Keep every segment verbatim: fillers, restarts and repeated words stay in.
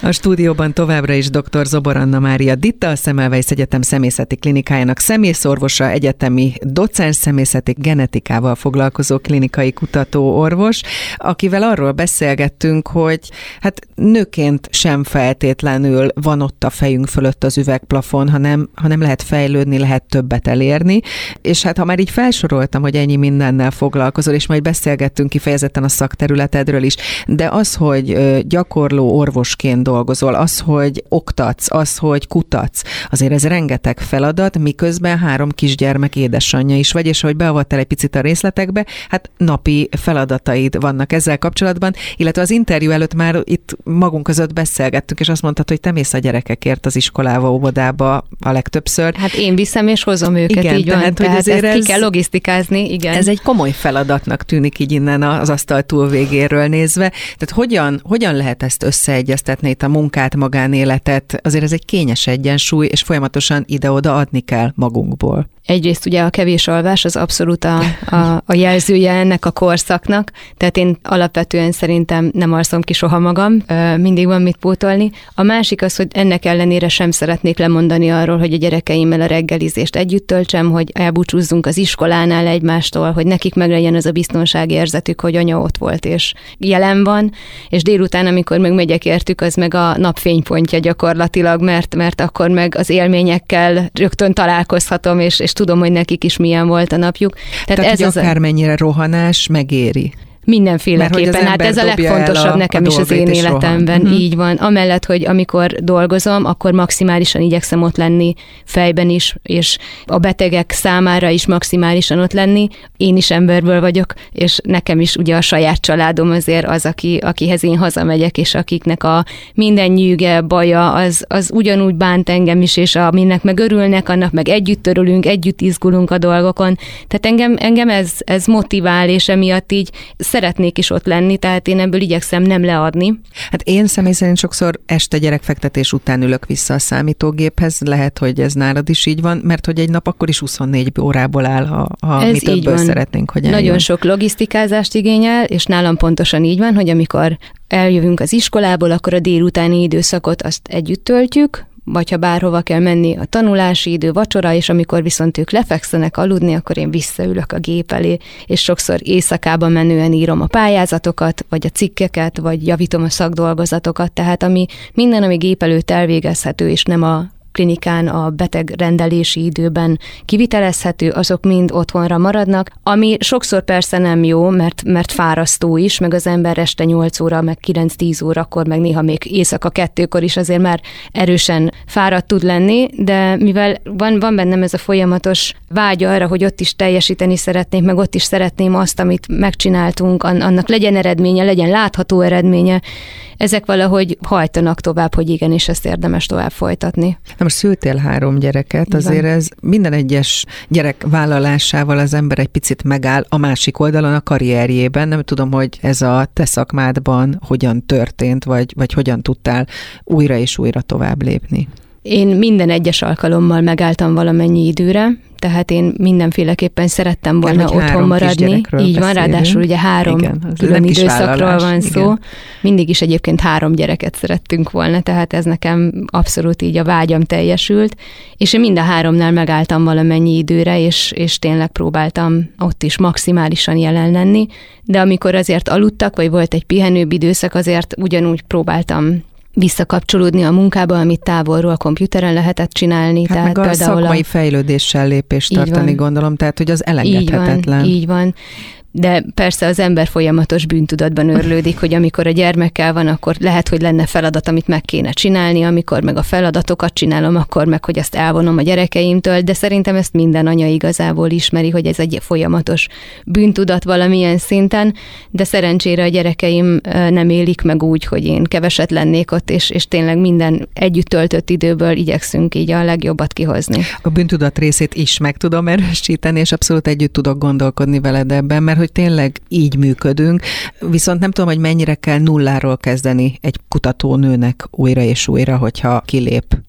A stúdióban továbbra is dr. Zobor Anna Mária Ditta, a Semmelweis Egyetem szemészeti klinikájának szemészorvosa, egyetemi docens szemészeti genetikával foglalkozó klinikai kutatóorvos, akivel arról beszélgettünk, hogy hát nőként sem feltétlenül van ott a fejünk fölött az üvegplafon, hanem, hanem lehet fejlődni, lehet többet elérni, és hát ha már így felsoroltam, hogy ennyi mindennel foglalkozol, és majd beszélgettünk kifejezetten a szakterületedről is, de az, hogy gyakorló orvosként dolgozol, az, hogy oktatsz, az, hogy kutatsz, azért ez rengeteg feladat, miközben három kisgyermek édesanyja is vagy, és ahogy beavattál egy picit a részletekbe, hát napi feladataid vannak ezzel kapcsolatban, illetve az interjú előtt már itt magunk között beszélgettünk, és azt mondtad, hogy te mész a gyerekekért az iskolába, óvodába a legtöbbször. Hát én viszem és hozom őket, igen, így van. Tehát, tehát hogy ezt ez, ki kell logisztikázni, igen. Ez egy komoly feladatnak tűnik így innen az asztal túlvégéről nézve. Tehát hogyan, hogyan lehet ezt összeegyeztetni itt a munkát, magánéletet? Azért ez egy kényes egyensúly, és folyamatosan ide-oda adni kell magunkból. Egyrészt ugye a kevés alvás az abszolút a, a, a jelzője ennek a korszaknak, tehát én alapvetően szerintem nem alszom ki soha magam, mindig van mit pótolni. A másik az, hogy ennek ellenére sem szeretnék lemondani arról, hogy a gyerekeimmel a reggelizést együtt töltsem, hogy elbúcsúzzunk az iskolánál egymástól, hogy nekik meglegyen az a biztonságérzetük, hogy anya ott volt és jelen van, és délután, amikor meg megyek értük, az meg a nap fénypontja gyakorlatilag, mert, mert akkor meg az élményekkel rögtön találkozhatom, és, és tudom, hogy nekik is milyen volt a napjuk. Tehát, Tehát ez hogy akármennyire a... rohanás megéri. Mindenféleképpen, hát ez a legfontosabb a, nekem a is az én életemben, uh-huh. így van. Amellett, hogy amikor dolgozom, akkor maximálisan igyekszem ott lenni fejben is, és a betegek számára is maximálisan ott lenni. Én is emberből vagyok, és nekem is ugye a saját családom azért az, aki, akihez én hazamegyek, és akiknek a minden nyűge, baja, az, az ugyanúgy bánt engem is, és aminek meg örülnek, annak meg együtt örülünk, együtt izgulunk a dolgokon. Tehát engem, engem ez, ez motivál, és emiatt így szeretnék is ott lenni, tehát én ebből igyekszem nem leadni. Hát én személy szerint sokszor este gyerekfektetés után ülök vissza a számítógéphez, lehet, hogy ez nálad is így van, mert hogy egy nap akkor is huszonnégy órából áll, ha, ha mi többből szeretnénk, hogy eljön. Nagyon sok logisztikázást igényel, és nálam pontosan így van, hogy amikor eljövünk az iskolából, akkor a délutáni időszakot azt együtt töltjük, vagy ha bárhova kell menni, a tanulási idő, vacsora, és amikor viszont ők lefekszenek aludni, akkor én visszaülök a gép elé, és sokszor éjszakában menően írom a pályázatokat, vagy a cikkeket, vagy javítom a szakdolgozatokat, tehát ami minden, ami gép előtt elvégezhető, és nem a klinikán a beteg rendelési időben kivitelezhető, azok mind otthonra maradnak, ami sokszor persze nem jó, mert, mert fárasztó is, meg az ember este nyolc óra, meg kilenc-tíz órakor, meg néha még éjszaka kettőkor is azért már erősen fáradt tud lenni, de mivel van, van bennem ez a folyamatos vágy arra, hogy ott is teljesíteni szeretnék, meg ott is szeretném azt, amit megcsináltunk, annak legyen eredménye, legyen látható eredménye, ezek valahogy hajtanak tovább, hogy igen, és ezt érdemes tovább folytatni. Na most szültél három gyereket, igen. Azért ez minden egyes gyerek vállalásával az ember egy picit megáll a másik oldalon a karrierjében. Nem tudom, hogy ez a te szakmádban hogyan történt, vagy, vagy hogyan tudtál újra és újra tovább lépni. Én minden egyes alkalommal megálltam valamennyi időre, tehát én mindenféleképpen szerettem volna Mert, otthon maradni. Így van, ráadásul ugye három igen, külön időszakról van szó. Igen. Mindig is egyébként három gyereket szerettünk volna, tehát ez nekem abszolút így a vágyam teljesült, és én mind a háromnál megálltam valamennyi időre, és, és tényleg próbáltam ott is maximálisan jelen lenni, de amikor azért aludtak, vagy volt egy pihenőbb időszak, azért ugyanúgy próbáltam visszakapcsolódni a munkába, amit távolról a komputeren lehetett csinálni. Hát tehát meg a szakmai a... fejlődéssel lépést tartani, van. Gondolom, tehát hogy az elengedhetetlen. Így van, így van. De persze az ember folyamatos bűntudatban örlődik, hogy amikor a gyermekkel van, akkor lehet, hogy lenne feladat, amit meg kéne csinálni, amikor meg a feladatokat csinálom, akkor meg, hogy azt elvonom a gyerekeimtől, de szerintem ezt minden anya igazából ismeri, hogy ez egy folyamatos bűntudat valamilyen szinten, de szerencsére a gyerekeim nem élik meg úgy, hogy én keveset lennék ott, és, és tényleg minden együtt töltött időből igyekszünk így a legjobbat kihozni. A bűntudat részét is meg tudom erősíteni, és abszolút együtt tudok gondolkodni veled ebben, mert hogy tényleg így működünk, viszont nem tudom, hogy mennyire kell nulláról kezdeni egy kutatónőnek újra és újra, hogyha kilép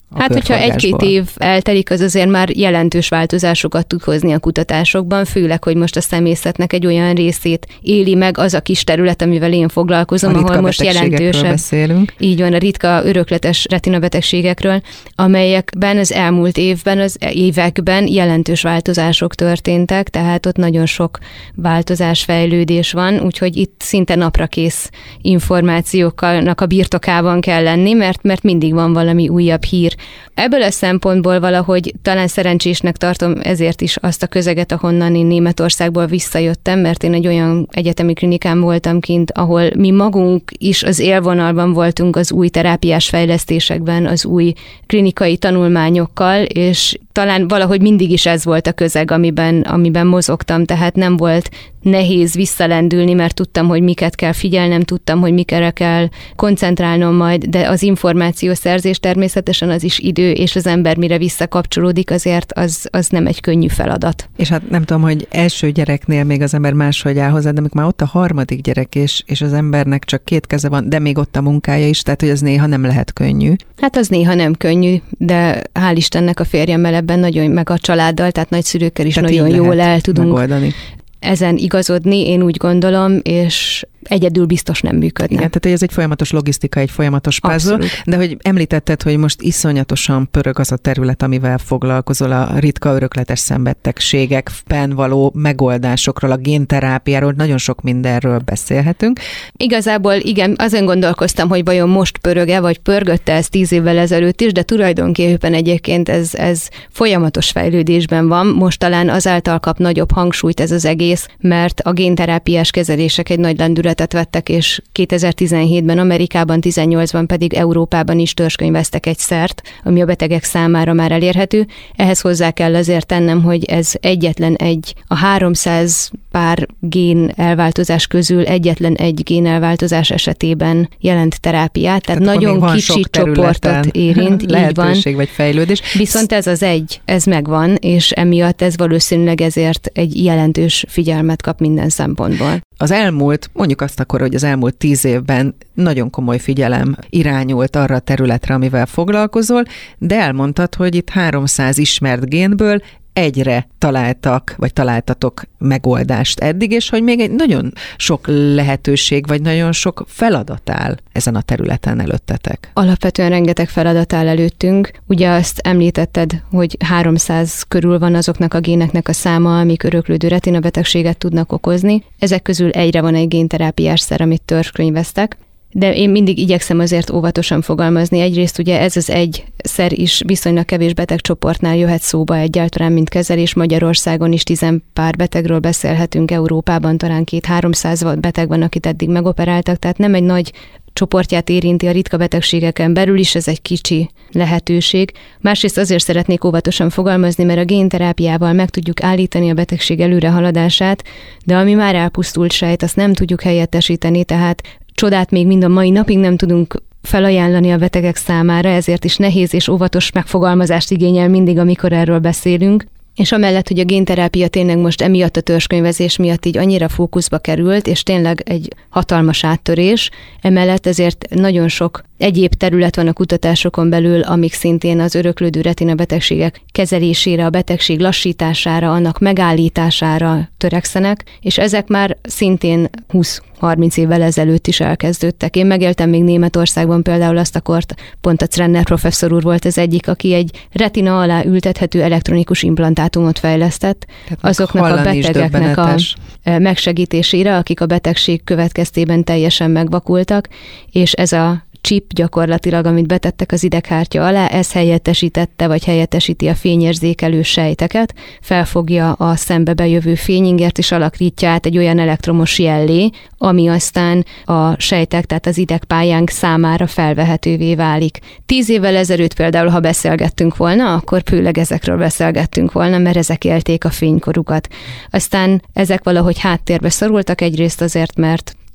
Hát, hogyha egy-két év eltelik, az azért már jelentős változásokat tud hozni a kutatásokban, főleg, hogy most a szemészetnek egy olyan részét éli meg az a kis terület, amivel én foglalkozom, ahol most jelentősebb. Beszélünk. Így van, a ritka örökletes retinabetegségekről, amelyekben az elmúlt évben, az években jelentős változások történtek, tehát ott nagyon sok változás, fejlődés van, úgyhogy itt szinte naprakész információknak a birtokában kell lenni, mert, mert mindig van valami újabb hír. Ebből a szempontból valahogy talán szerencsésnek tartom ezért is azt a közeget, ahonnan én Németországból visszajöttem, mert én egy olyan egyetemi klinikán voltam kint, ahol mi magunk is az élvonalban voltunk az új terápiás fejlesztésekben, az új klinikai tanulmányokkal, és talán valahogy mindig is ez volt a közeg, amiben, amiben mozogtam, tehát nem volt nehéz visszalendülni, mert tudtam, hogy miket kell figyelnem, tudtam, hogy mikre kell koncentrálnom majd, de az információszerzés természetesen az is idő, és az ember mire visszakapcsolódik, azért az, az nem egy könnyű feladat. És hát nem tudom, hogy első gyereknél még az ember máshogy áll hozzá, de még már ott a harmadik gyerek, és, és az embernek csak két keze van, de még ott a munkája is, tehát hogy ez néha nem lehet könnyű. Hát az néha nem könnyű, de hál' Istennek a férjemmel ebben nagyon, meg a családdal, tehát nagyszülőkkel is tehát nagyon jól el tudunk megoldani. Ezen igazodni, én úgy gondolom, és egyedül biztos nem működne. Igen, tehát ez egy folyamatos logisztika, egy folyamatos puzzle, de hogy említetted, hogy most iszonyatosan pörög az a terület, amivel foglalkozol, a ritka örökletes szenvedtségekben való megoldásokról, a génterápiáról, nagyon sok mindenről beszélhetünk. Igazából igen, azon gondolkoztam, hogy vajon most pörög-e, vagy pörgötte ez tíz évvel ezelőtt is, de tulajdonképpen egyébként ez, ez folyamatos fejlődésben van. Most talán azáltal kap nagyobb hangsúlyt ez az egész, mert a génterápiás kezelések egy nagy lendületet vettek, és kétezer-tizenhétben Amerikában, tizennyolcban pedig Európában is törzskönyveztek egy szert, ami a betegek számára már elérhető. Ehhez hozzá kell azért tennem, hogy ez egyetlen egy, a háromszáz pár gén elváltozás közül egyetlen egy gén elváltozás esetében jelent terápiát, tehát, tehát nagyon kicsi csoportot érint, így van. Vagy fejlődés. Viszont ez az egy, ez megvan, és emiatt ez valószínűleg ezért egy jelentős figyelmet kap minden szempontból. Az elmúlt, mondjuk azt akkor, hogy az elmúlt tíz évben nagyon komoly figyelem irányult arra a területre, amivel foglalkozol, de elmondtad, hogy itt háromszáz ismert génből egyre találtak, vagy találtatok megoldást eddig, és hogy még egy nagyon sok lehetőség, vagy nagyon sok feladat áll ezen a területen előttetek. Alapvetően rengeteg feladat áll előttünk. Ugye azt említetted, hogy háromszáz körül van azoknak a géneknek a száma, amik öröklődő retinabetegséget tudnak okozni. Ezek közül egyre van egy génterápiás szer, amit törzskönyveztek. De én mindig igyekszem azért óvatosan fogalmazni. Egyrészt ugye ez az egy szer is viszonylag kevés betegcsoportnál jöhet szóba egyáltalán, mint kezelés. Magyarországon is tizen pár betegről beszélhetünk, Európában talán két-háromszáz beteg van, akit eddig megoperáltak, tehát nem egy nagy csoportját érinti a ritka betegségeken belül is, ez egy kicsi lehetőség. Másrészt azért szeretnék óvatosan fogalmazni, mert a génterápiával meg tudjuk állítani a betegség előrehaladását, de ami már elpusztult sejt, azt nem tudjuk helyettesíteni, tehát csodát még mind a mai napig nem tudunk felajánlani a betegek számára, ezért is nehéz és óvatos megfogalmazást igényel mindig, amikor erről beszélünk. És amellett, hogy a génterápia tényleg most emiatt a törzskönyvezés miatt így annyira fókuszba került, és tényleg egy hatalmas áttörés, emellett ezért nagyon sok egyéb terület van a kutatásokon belül, amik szintén az öröklődő retinabetegségek kezelésére, a betegség lassítására, annak megállítására törekszenek, és ezek már szintén húsz-harminc évvel ezelőtt is elkezdődtek. Én megéltem még Németországban például azt a kort, pont a Trenner professzor úr volt az egyik, aki egy retina alá ültethető elektronikus implantátumot fejlesztett, tehát azoknak a betegeknek a megsegítésére, akik a betegség következtében teljesen megvakultak, és ez a chip gyakorlatilag, amit betettek az ideghártya alá, ez helyettesítette, vagy helyettesíti a fényérzékelő sejteket, felfogja a szembe bejövő fényingert, és alakítja át egy olyan elektromos jellé, ami aztán a sejtek, tehát az idegpályánk számára felvehetővé válik. Tíz évvel ezelőtt például, ha beszélgettünk volna, akkor főleg ezekről beszélgettünk volna, mert ezek élték a fénykorukat. Aztán ezek valahogy háttérbe szorultak, egyrészt azért, mert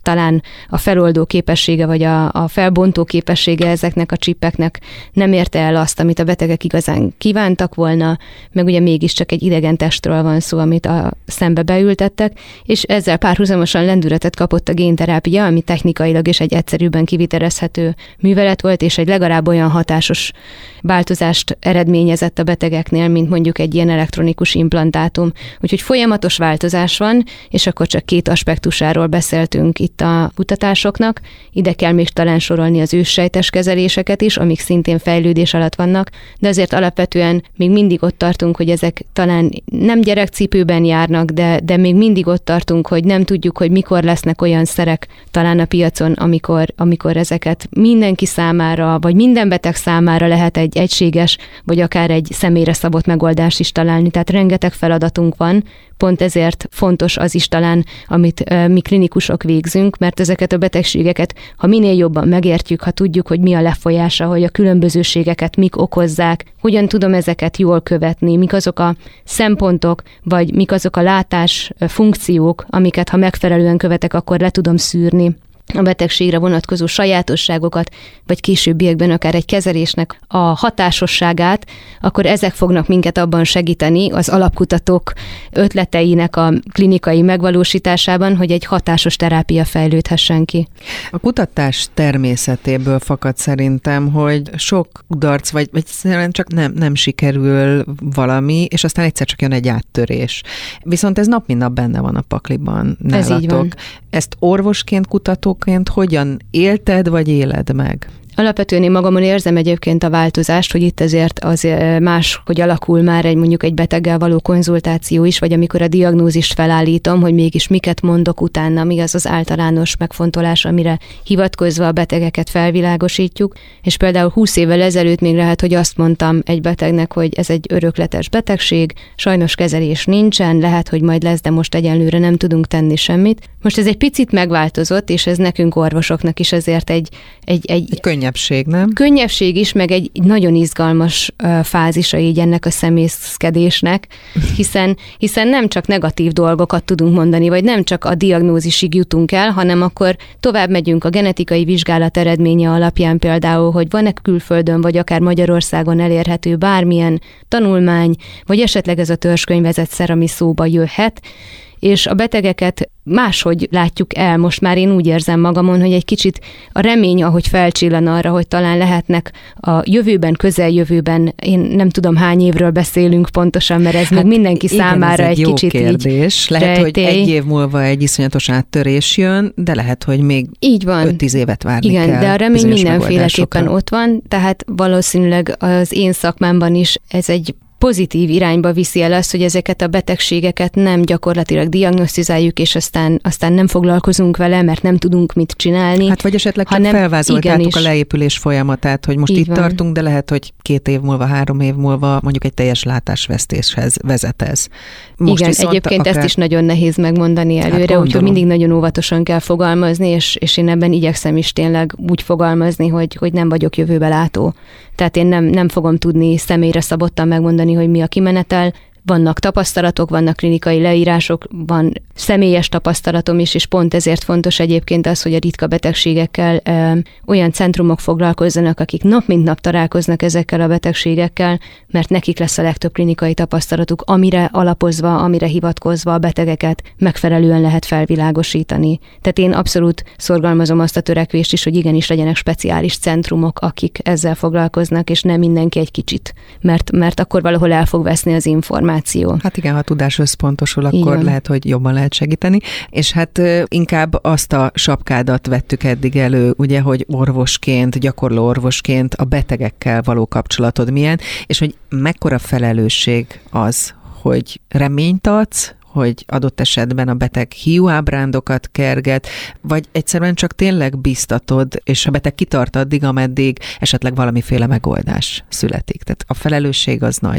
talán a feloldó képessége, vagy a, a felbontó képessége ezeknek a csipeknek nem érte el azt, amit a betegek igazán kívántak volna, meg ugye mégiscsak egy idegen testről van szó, amit a szembe beültettek, és ezzel párhuzamosan lendületet kapott a génterápia, ami technikailag is egy egyszerűbben kivitelezhető művelet volt, és egy legalább olyan hatásos változást eredményezett a betegeknél, mint mondjuk egy ilyen elektronikus implantátum. Úgyhogy folyamatos változás van, és akkor csak két aspektusáról beszéltünk itt a kutatásoknak. Ide kell még talán sorolni az őssejtes kezeléseket is, amik szintén fejlődés alatt vannak, de azért alapvetően még mindig ott tartunk, hogy ezek talán nem gyerekcipőben járnak, de, de még mindig ott tartunk, hogy nem tudjuk, hogy mikor lesznek olyan szerek talán a piacon, amikor, amikor ezeket mindenki számára, vagy minden beteg számára lehet egy egységes, vagy akár egy személyre szabott megoldást is találni. Tehát rengeteg feladatunk van, pont ezért fontos az is talán, amit uh, mi klinikusok végzünk, mert ezeket a betegségeket, ha minél jobban megértjük, ha tudjuk, hogy mi a lefolyása, hogy a különbözőségeket mik okozzák, hogyan tudom ezeket jól követni, mik azok a szempontok, vagy mik azok a látás funkciók, amiket ha megfelelően követek, akkor le tudom szűrni a betegségre vonatkozó sajátosságokat, vagy későbbiekben akár egy kezelésnek a hatásosságát, akkor ezek fognak minket abban segíteni az alapkutatók ötleteinek a klinikai megvalósításában, hogy egy hatásos terápia fejlődhessen ki. A kutatás természetéből fakad szerintem, hogy sok kudarc, vagy, vagy csak nem, nem sikerül valami, és aztán egyszer csak jön egy áttörés. Viszont ez nap mint nap benne van a pakliban nálatok. Ez így van. Ezt orvosként, kutatóként hogyan élted, vagy éled meg? Alapvetően én magamon érzem egyébként a változást, hogy itt ezért az más, hogy alakul már egy mondjuk egy beteggel való konzultáció is, vagy amikor a diagnózist felállítom, hogy mégis miket mondok utána, mi az az általános megfontolás, amire hivatkozva a betegeket felvilágosítjuk. És például húsz évvel ezelőtt még lehet, hogy azt mondtam egy betegnek, hogy ez egy örökletes betegség, sajnos kezelés nincsen, lehet, hogy majd lesz, de most egyenlőre nem tudunk tenni semmit. Most ez egy picit megváltozott, és ez nekünk orvosoknak is ezért egy, egy, egy, egy könnyebbség, nem? Könnyebbség is, meg egy nagyon izgalmas uh, fázisa így ennek a szemészkedésnek, hiszen, hiszen nem csak negatív dolgokat tudunk mondani, vagy nem csak a diagnózisig jutunk el, hanem akkor tovább megyünk a genetikai vizsgálat eredménye alapján például, hogy van-e külföldön, vagy akár Magyarországon elérhető bármilyen tanulmány, vagy esetleg ez a törzskönyvezett szer, ami szóba jöhet, és a betegeket máshogy látjuk el. Most már én úgy érzem magamon, hogy egy kicsit a remény, ahogy felcsillan arra, hogy talán lehetnek a jövőben, közeljövőben, én nem tudom hány évről beszélünk pontosan, mert ez hát még mindenki igen, számára egy, egy jó kicsit kérdés. Így lehet, rejtély. hogy egy év múlva egy iszonyatos áttörés jön, de lehet, hogy még öt-tíz évet várni igen, kell. De a remény mindenféleképpen ott van, tehát valószínűleg az én szakmámban is ez egy pozitív irányba viszi el azt, hogy ezeket a betegségeket nem gyakorlatilag diagnosztizáljuk, és aztán, aztán nem foglalkozunk vele, mert nem tudunk mit csinálni. Hát vagy esetleg csak felvázoltátok a leépülés folyamatát, hogy most így itt van. tartunk, de lehet, hogy két év múlva, három év múlva mondjuk egy teljes látásvesztéshez vezet ez. Most igen, egyébként akár... ezt is nagyon nehéz megmondani előre, hát úgyhogy mindig nagyon óvatosan kell fogalmazni, és, és én ebben igyekszem is tényleg úgy fogalmazni, hogy, hogy nem vagyok jövőbe látó. Tehát én nem, nem fogom tudni személyre szabottan megmondani, hogy mi a kimenetel. Vannak tapasztalatok, vannak klinikai leírások, van személyes tapasztalatom is, és pont ezért fontos egyébként az, hogy a ritka betegségekkel ö, olyan centrumok foglalkozzanak, akik nap mint nap találkoznak ezekkel a betegségekkel, mert nekik lesz a legtöbb klinikai tapasztalatuk, amire alapozva, amire hivatkozva a betegeket megfelelően lehet felvilágosítani. Tehát én abszolút szorgalmazom azt a törekvést is, hogy igenis legyenek speciális centrumok, akik ezzel foglalkoznak, és nem mindenki egy kicsit, mert, mert akkor valahol el fog veszni az információ. Hát igen, ha tudás összpontosul, akkor igen. Lehet, hogy jobban lehet segíteni. És hát inkább azt a sapkádat vettük eddig elő, ugye, hogy orvosként, gyakorló orvosként a betegekkel való kapcsolatod milyen, és hogy mekkora felelősség az, hogy reményt adsz, hogy adott esetben a beteg hiúábrándokat kerget, vagy egyszerűen csak tényleg biztatod, és a beteg kitart addig, ameddig esetleg valamiféle megoldás születik. Tehát a felelősség az nagy.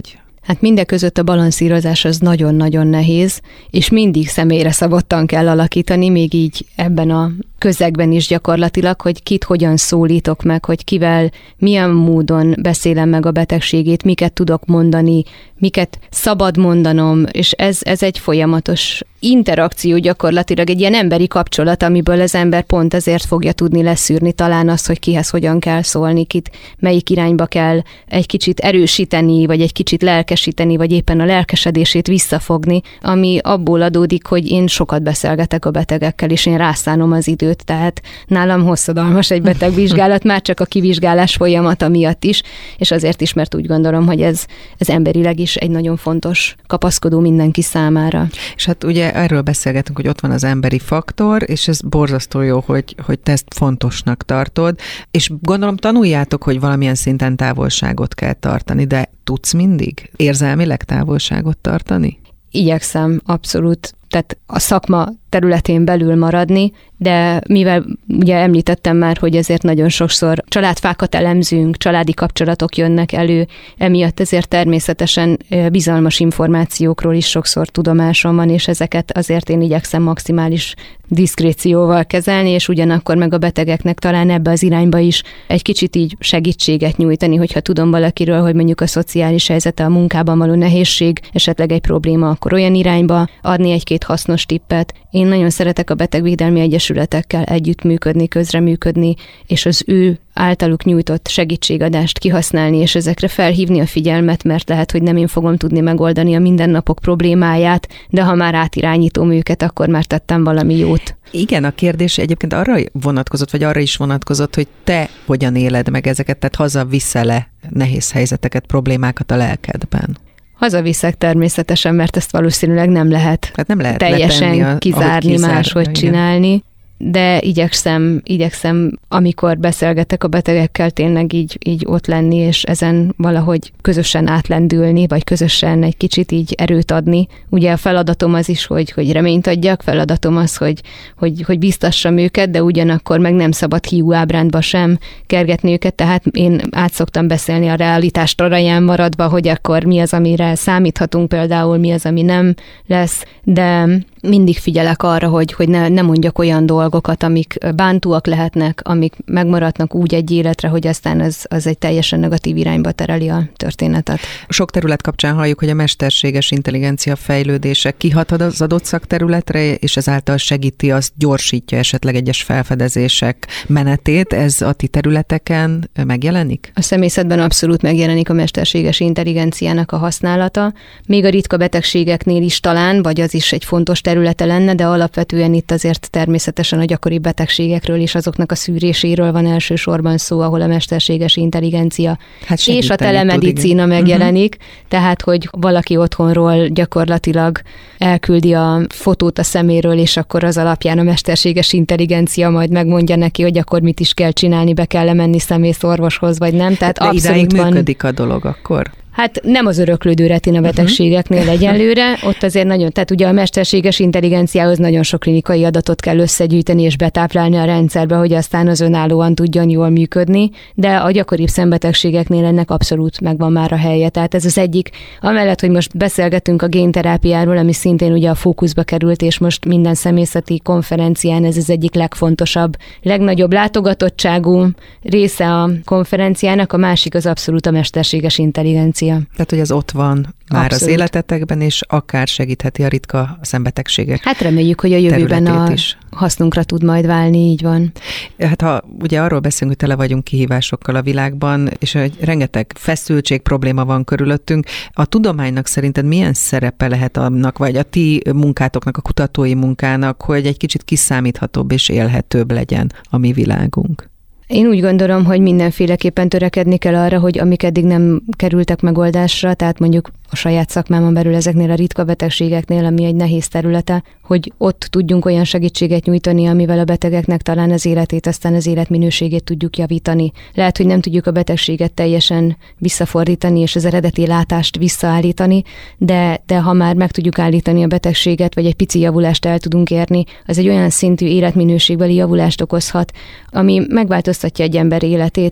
Hát mindeközött a balanszírozás az nagyon-nagyon nehéz, és mindig személyre szabottan kell alakítani, még így ebben a közegben is gyakorlatilag, hogy kit hogyan szólítok meg, hogy kivel milyen módon beszélem meg a betegségét, miket tudok mondani, miket szabad mondanom, és ez, ez egy folyamatos interakció gyakorlatilag, egy ilyen emberi kapcsolat, amiből az ember pont ezért fogja tudni leszűrni talán azt, hogy kihez hogyan kell szólni, kit melyik irányba kell egy kicsit erősíteni, vagy egy kicsit lelkesíteni, vagy éppen a lelkesedését visszafogni, ami abból adódik, hogy én sokat beszélgetek a betegekkel, és én rászánom az időt, tehát nálam hosszadalmas egy betegvizsgálat, már csak a kivizsgálás folyamata miatt is, és azért is, mert úgy gondolom, hogy ez, ez emberileg is egy nagyon fontos kapaszkodó mindenki számára. És hát ugye erről beszélgetünk, hogy ott van az emberi faktor, és ez borzasztó jó, hogy, hogy te ezt fontosnak tartod, és gondolom tanuljátok, hogy valamilyen szinten távolságot kell tartani, de tudsz mindig érzelmileg távolságot tartani? Igyekszem, abszolút. Tehát a szakma területén belül maradni, de mivel ugye említettem már, hogy ezért nagyon sokszor családfákat elemzünk, családi kapcsolatok jönnek elő, emiatt ezért természetesen bizalmas információkról is sokszor tudomásom van, és ezeket azért én igyekszem maximális diszkrécióval kezelni, és ugyanakkor meg a betegeknek talán ebbe az irányba is egy kicsit így segítséget nyújtani, hogyha tudom valakiről, hogy mondjuk a szociális helyzete, a munkában való nehézség, esetleg egy probléma, akkor olyan irányba adni egy-két hasznos tippet. Én nagyon szeretek a betegvédelmi egyesületekkel együttműködni, közreműködni, és az ő általuk nyújtott segítségadást kihasználni, és ezekre felhívni a figyelmet, mert lehet, hogy nem én fogom tudni megoldani a mindennapok problémáját, de ha már átirányítom őket, akkor már tettem valami jót. Igen, a kérdés egyébként arra vonatkozott, vagy arra is vonatkozott, hogy te hogyan éled meg ezeket, tehát hazaviszel le nehéz helyzeteket, problémákat a lelkedben? Hazaviszek természetesen, mert ezt valószínűleg nem lehet, hát nem lehet teljesen a, kizárni, kizár, máshogy igen. csinálni. De igyekszem, igyekszem, amikor beszélgetek a betegekkel, tényleg így, így ott lenni, és ezen valahogy közösen átlendülni, vagy közösen egy kicsit így erőt adni. Ugye a feladatom az is, hogy, hogy reményt adjak, feladatom az, hogy, hogy, hogy biztassam őket, de ugyanakkor meg nem szabad hiú ábrándba sem kergetni őket, tehát én át szoktam beszélni a realitás taraján maradva, hogy akkor mi az, amire számíthatunk például, mi az, ami nem lesz, de mindig figyelek arra, hogy, hogy ne, ne mondjak olyan dolgokat, amik bántóak lehetnek, amik megmaradnak úgy egy életre, hogy aztán az, az egy teljesen negatív irányba tereli a történetet. Sok terület kapcsán halljuk, hogy a mesterséges intelligencia fejlődése kihat az adott szakterületre, és ezáltal segíti, azt gyorsítja esetleg egyes felfedezések menetét. Ez a ti területeken megjelenik? A szemészetben abszolút megjelenik a mesterséges intelligenciának a használata. Még a ritka betegségeknél is talán, vagy az is egy fontos területe lenne, de alapvetően itt azért természetesen a gyakori betegségekről és azoknak a szűréséről van elsősorban szó, ahol a mesterséges intelligencia hát és a telemedicína tud, megjelenik, uh-huh. tehát, hogy valaki otthonról gyakorlatilag elküldi a fotót a szeméről, és akkor az alapján a mesterséges intelligencia majd megmondja neki, hogy akkor mit is kell csinálni, be kell menni szemészorvoshoz, vagy nem. Tehát de abszolút idáig van... működik a dolog akkor? Hát nem az öröklődő retina betegségeknél uh-huh. egyelőre, ott azért nagyon, tehát ugye a mesterséges intelligenciához nagyon sok klinikai adatot kell összegyűjteni és betáplálni a rendszerbe, hogy aztán az önállóan tudjon jól működni, de a gyakoribb szembetegségeknél ennek abszolút megvan már a helye. Tehát ez az egyik, amellett, hogy most beszélgetünk a génterápiáról, ami szintén ugye a fókuszba került, és most minden szemészeti konferencián ez az egyik legfontosabb, legnagyobb látogatottságú része a konferenciának, a másik az abszolút a mesterséges intelligencia. Tehát, hogy az ott van már abszolút. Az életetekben, és akár segítheti a ritka szembetegségek. Hát reméljük, hogy a jövőben a is. hasznunkra tud majd válni, így van. Hát ha ugye arról beszélünk, hogy tele vagyunk kihívásokkal a világban, és hogy rengeteg feszültség, probléma van körülöttünk, a tudománynak szerinted milyen szerepe lehet annak, vagy a ti munkátoknak, a kutatói munkának, hogy egy kicsit kiszámíthatóbb és élhetőbb legyen a mi világunk? Én úgy gondolom, hogy mindenféleképpen törekedni kell arra, hogy amik eddig nem kerültek megoldásra, tehát mondjuk a saját szakmámon belül ezeknél a ritka betegségeknél, ami egy nehéz területe, hogy ott tudjunk olyan segítséget nyújtani, amivel a betegeknek talán az életét, aztán az életminőségét tudjuk javítani. Lehet, hogy nem tudjuk a betegséget teljesen visszafordítani, és az eredeti látást visszaállítani, de, de ha már meg tudjuk állítani a betegséget, vagy egy pici javulást el tudunk érni, az egy olyan szintű életminőségbeli javulást okozhat, ami megváltoztatja egy ember életét.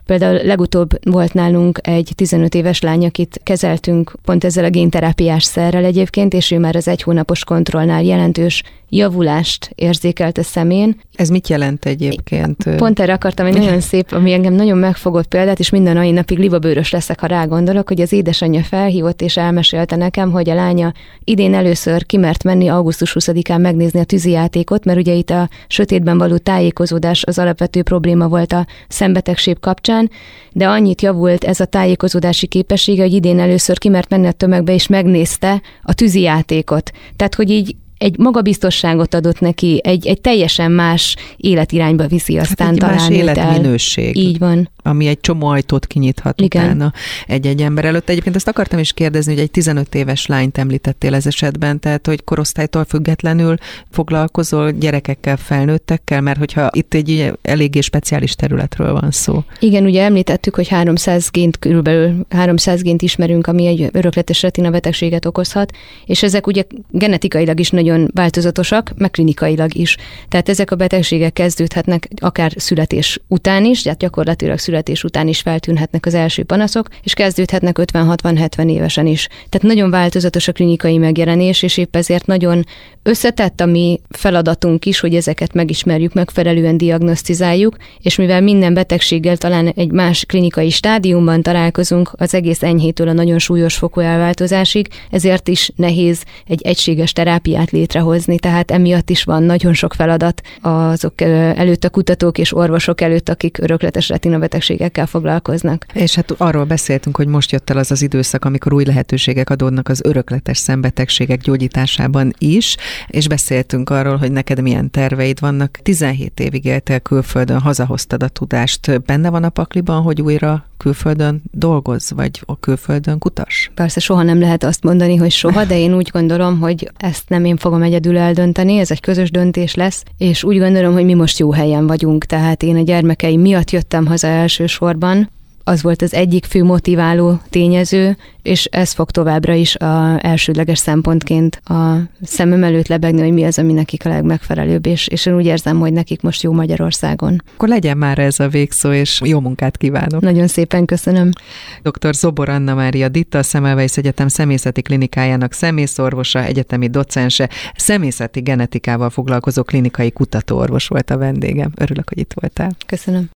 Például legutóbb volt nálunk egy tizenöt éves lány, akit kezeltünk pont ezzel a génterápiás szerrel egyébként, és ő már az egy hónapos kontrollnál jelentős javulást érzékelt a szemén. Ez mit jelent egyébként? Pont erre akartam egy nagyon szép, ami engem nagyon megfogott példát, és minden mai napig libabőrös leszek, ha rá gondolok, hogy az édesanyja felhívott és elmesélte nekem, hogy a lánya idén először kimert menni augusztus huszadikán megnézni a tűzijátékot, mert ugye itt a sötétben való tájékozódás az alapvető probléma volt a szembetegség kapcsán, de annyit javult ez a tájékozódási képessége, hogy idén először kimert menni a tömegbe, és megnézte a tűzijátékot. Tehát, hogy így egy magabiztosságot adott neki, egy, egy teljesen más életirányba viszi, aztán hát egy talán más életminőség. Így van. Ami egy csomó ajtót kinyithat Igen. utána egy-egy ember előtt. Egyébként ezt akartam is kérdezni, hogy egy tizenöt éves lányt említettél ez esetben, tehát hogy korosztálytól függetlenül foglalkozol gyerekekkel, felnőttekkel, mert hogyha itt egy eléggé speciális területről van szó. Igen, ugye említettük, hogy háromszáz gént, körülbelül háromszáz gént ismerünk, ami egy örökletes retina betegséget okozhat, és ezek ugye genetikailag is nagyon változatosak, meg klinikailag is. Tehát ezek a betegségek kezdődhetnek akár születés után is, tehát gyakorlatilag születés után is feltűnhetnek az első panaszok, és kezdődhetnek ötven hatvan hetven évesen is. Tehát nagyon változatos a klinikai megjelenés, és épp ezért nagyon összetett a mi feladatunk is, hogy ezeket megismerjük, megfelelően diagnosztizáljuk, és mivel minden betegséggel talán egy más klinikai stádiumban találkozunk, az egész enyhétől a nagyon súlyos fokú elváltozásig, ezért is nehéz egy egységes terápiát létrehozni, tehát emiatt is van nagyon sok feladat azok előtt, a kutatók és orvosok előtt, akik örökletes retinabetegségekkel foglalkoznak. És hát arról beszéltünk, hogy most jött el az az időszak, amikor új lehetőségek adódnak az örökletes szembetegségek gyógyításában is, és beszéltünk arról, hogy neked milyen terveid vannak. tizenhét évig éltél külföldön, hazahoztad a tudást. Benne van a pakliban, hogy újra külföldön dolgozz, vagy a külföldön kutass? Persze soha nem lehet azt mondani, hogy soha, de én úgy gondolom, hogy ezt nem én fogom egyedül eldönteni, ez egy közös döntés lesz, és úgy gondolom, hogy mi most jó helyen vagyunk, tehát én a gyermekeim miatt jöttem haza elsősorban, az volt az egyik fő motiváló tényező, és ez fog továbbra is a elsődleges szempontként a szemem előtt lebegni, hogy mi az, ami nekik a legmegfelelőbb, és, és én úgy érzem, hogy nekik most jó Magyarországon. Akkor legyen már ez a végszó, és jó munkát kívánok. Nagyon szépen köszönöm. doktor Zobor Anna Mária Ditta, a Semmelweis Egyetem szemészeti klinikájának szemészorvosa, egyetemi docense, szemészeti genetikával foglalkozó klinikai kutatóorvos volt a vendégem. Örülök, hogy itt voltál. Köszönöm.